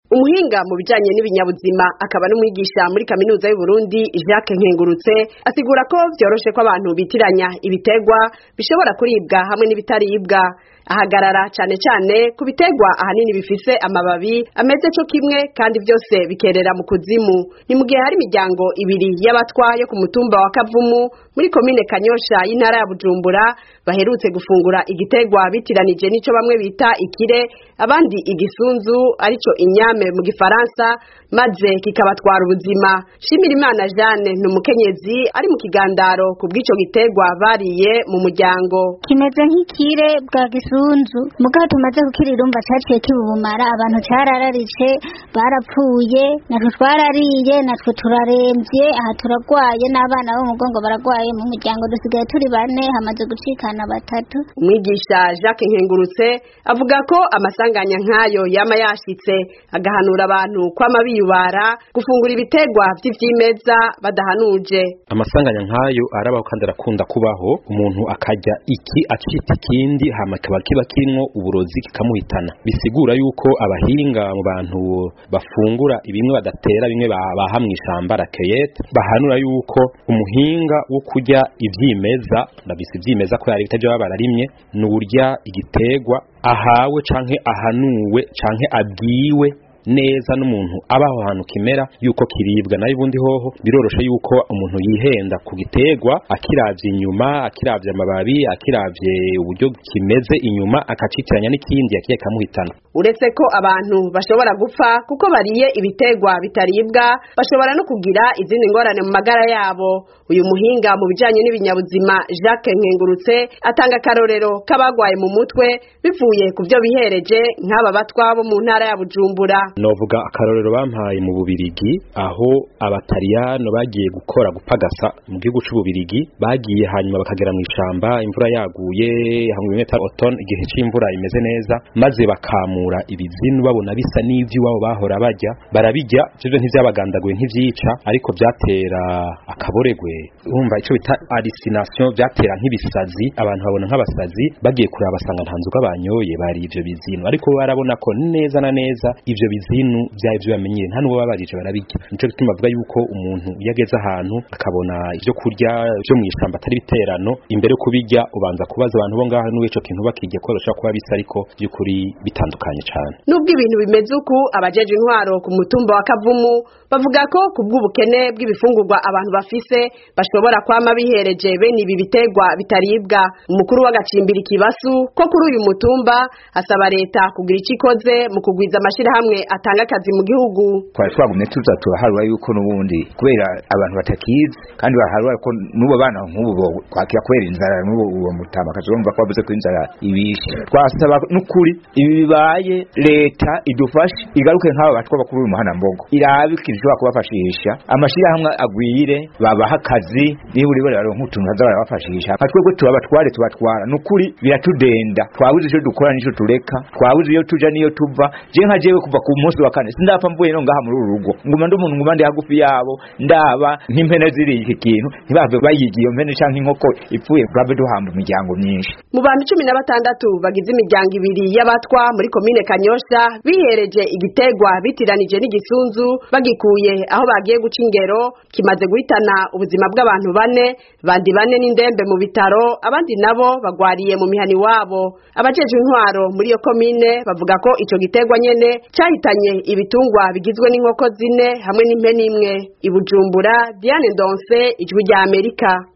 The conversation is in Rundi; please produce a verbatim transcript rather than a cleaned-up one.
Umuhinga mu bijanye n'ibinyabuzima akaba n'umwigisha muri kaminuza y'u Burundi Jacques Nkengurutse asigura ko vyoroshe ko abantu bitiranya ibitegwa bishobora kuribwa hamwe n'ibitaribwa. Ahagarara cane cane ku bitegwa ahanini bifise amababi ameze co kimwe kandi vyose bikerera mu kuzimu. Ni mu gihe hari imiryango ibiri y'abatwa yo ku mutumba wa Kavumu muri komine Kanyosha y'intara ya Bujumbura baherutse gufungura igitegwa bitiranije nico bamwe bita ikire abandi igisunzu arico inyame mu gifaransa maze kikabatwara ubuzima. Shimirimana Jeanne n'umukenyezi ari mu kigandaro ku bw'ico gitegwa bariye mu muryango. Kimeze nk'ikire bwa gisunzu mugaho tumaze kukirirumva caciye kibubumara abantu carararice barapfuye natwe twarariye natwe turaremvye aha turagwaye n'abana bo mugongo baragwaye mu muryango dusigaye turi bane hamaze gucikana batatu. Umwigisha Jacques Nkengurutse avuga ko amasanganya nkayo yama yashitse agahanura abantu kwama biyubara gufungura ibitegwa vy'ivyimeza badahanuje. Amasanganya nkayo arabaho kandi arakunda kubaho umuntu akarya iki acita ikindi hama kaba kiba kirimwo uburozi kikamuhitana. Bisigura yuko abahinga mu bantu bafungura ibimwe badatera bimwe baha mw'ishamba rakeyete bahanura yuko umuhinga wo kurya ivyimeza ndabise ivyimeza ko yari bitaje bararimye n'urya igitegwa ahawe canke ahanuwe canke abwiwe neza n'umuntu abaho hantu kimera yuko kiribwa nayo ubundi hoho biroroshe yuko umuntu yihenda ku gitegwa akiravye inyuma akiravye amababi akiravye uburyo kimeze inyuma akacitiranya n'ikindi yakiye kamuhitana. Uretse ko abantu bashobora gupfa kuko bariye ibitegwa bitaribwa bashobora no kugira izindi ngorane mu magara yabo. Uyu muhinga mu bijanye n'ibinyabuzima Jacques Nkengurutse atanga karorero kabagwaye mu mutwe bivuye ku byo bihereje nk'aba batwa bo mu ntara ya Bujumbura. Novuga akarorero bampaye mu Bubirigi aho abataliyano bagiye gukora gupagasa mu gihugu c'Ububirigi bagiye hanyuma bakagera mu ishamba imvura yaguye hamwe bita automne igihe c'imvura imeze neza maze bakamura ibizinu babona bisa n'ivyi wabo bahora bajya barabijya byo ntivyabagandaguye ntivyica ariko byatera akaboregwe urumva ico bita hallucination byatera nk'ibisazi abantu babona nk'abasazi bagiye kuraba basanga ntanzuka banyoye bari ivyo bizinu ariko barabona ko neza na neza ivyo bizinu bya ivyo bamenyere nta nubo babarije barabijya nico gituma avuga yuko umuntu yageze ahantu akabona ivyo kurya byo mw'ishamba atari biterano imbere kubijya ubanza kubaza abantu bo ngaho n'uweco kintu bakijye ko bashaka kuba bisa ariko byukuri bitandukanye cyane. Nubwo ibintu bimeze uku abajeje intwaro ku mutumba wa Kavumu bavuga ko kubw'ubukene bw'ibifungurwa abantu bafise bashobora kwama bihereje bene ibi bitegwa bitaribwa. Umukuru w'agacimbiri kibasu ko kuri uyu mutumba asaba leta kugira icikoze mu kugwiza amashira hamwe atanga akazi mu gihugu. Twari twagumye tuza turaharura yuko n'ubundi kubera abantu batakize kandi baharura ko nubo bana nk'ubu kwakira kwera inzara n'ubu uwo mutamba kazomva ko bavuze ko inzara ibishe. Twasaba n'ukuri ibi bibaye leta idufashe igaruke nk'aba batwa bakuru y'umuhana mbogo irabe kirishobora kubafashisha amashira hamwe agwire babaha akazi niburi bari baro nk'utuntu hazaba bafashisha atwego tubabatware tubatwara n'ukuri biratudenda twabuze ico dukora nico tureka twabuze iyo tuja niyo tuva je nka jewe kuva ku munsi wa kane sindapfa mvuye no ngaha muri urugo nguma ndo umuntu nguma ndi hagufi yabo ndaba nk'impene ziri iki kintu ntibave bayigiye mpene canke inkoko ipfuye babe duhamba imiryango myinshi. Mu bantu cumi na batandatu bagize imiryango ibiri y'abatwa muri komine Kanyosha bihereje igitegwa bitiranije n'igisunzu bagikuye aho bagiye guca ingero kimaze guhitana ubuzima bw'abantu bane bandi bane n'indembe mu bitaro abandi nabo bagwariye mu mihani wabo. Abajeje intwaro muri iyo komine bavuga ko ico gitegwa nyene cyahitanye ibitungwa bigizwe n'inkoko zine hamwe n'impene imwe. I Bujumbura, Diane Ndonse, Ijwi rya Amerika.